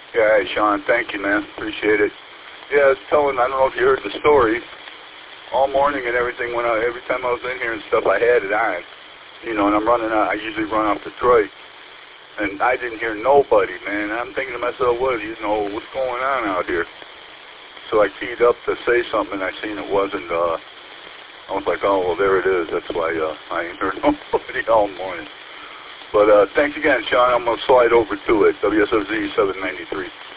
Yeah, hey, Sean, thank you, man. Appreciate it. Yeah, I was telling, I don't know if you heard the story, all morning and everything, every time I was in here and stuff, I had it on. You know, and I'm running out, I usually run off Detroit. And I didn't hear nobody, man. I'm thinking to myself, what's going on out here? So I keyed up to say something, and I seen it wasn't, I was like, oh, well, there it is. That's why I ain't heard nobody all morning. But thanks again, Sean. I'm going to slide over to it. WSOZ 793.